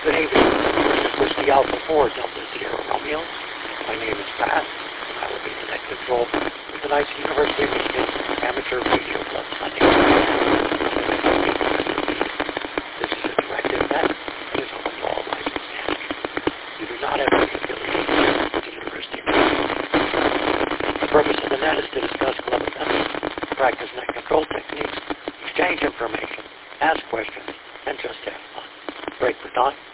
Good evening. This is Whiskey Alpha 4, Delta Sierra Romeo. My name is Pat, and I will be the net control for tonight's University of Michigan Amateur Radio Club Sunday. This is a directed net and is open to all licensed managers. You do not have any affiliation with the University of Michigan. The purpose of the net is to discuss club events, practice net control techniques, exchange information, ask questions, and just have fun. Break for time.